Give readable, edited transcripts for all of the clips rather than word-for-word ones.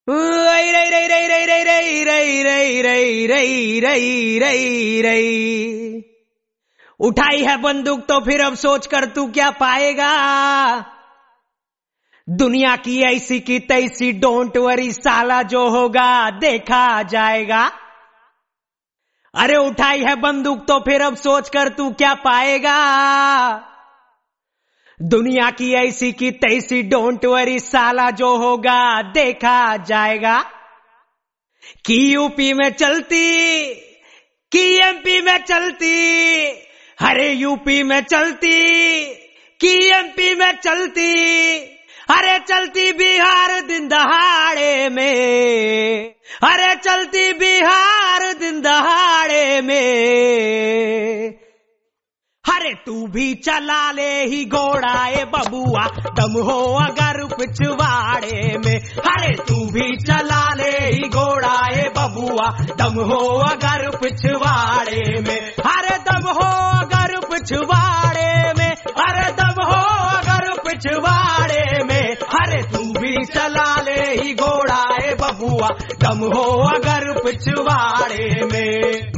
रई रई रई रई रई रई रई रई रई रई रई रई रई रई। उठाई है बंदूक तो फिर अब सोच कर तू क्या पाएगा। दुनिया की ऐसी की तैसी, डोंट वरी साला, जो होगा देखा जाएगा। अरे उठाई है बंदूक तो फिर अब सोच कर तू क्या पाएगा। दुनिया की ऐसी की तैसी, डोंट वरी साला, जो होगा देखा जाएगा। कि यूपी में चलती, कि एमपी में चलती, अरे यूपी में चलती, कि एमपी में चलती, अरे चलती बिहार दिन दहाड़े में, अरे चलती बिहार दिन दहाड़े में। अरे तू भी चला ले ही घोड़ा ए बबुआ, दम हो अगर पिछवाड़े में। अरे तू भी चला ले ही घोड़ा ए बबुआ, दम हो अगर पिछवाड़े में। अरे दम हो अगर पिछवाड़े में, अरे दम हो अगर पिछवाड़े में। अरे तू भी चला ले ही घोड़ा ए बबुआ, दम हो अगर पिछवाड़े में।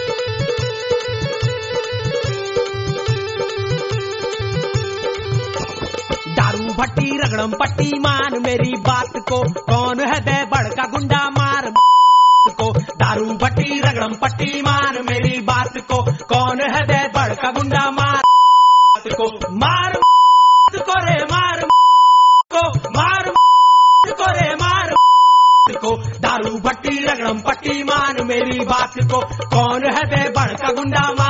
दारू भट्टी रगड़म पट्टी, मान मेरी बात को, कौन है दे बड़का गुंडा मार को। दारू भट्टी रगड़म पट्टी, मान मेरी बात को, कौन है दे बड़का गुंडा मार को। मार को रे मार को, मार को रे मार को। दारू भट्टी रगड़म पट्टी, मान मेरी बात को, कौन है दे बड़का गुंडा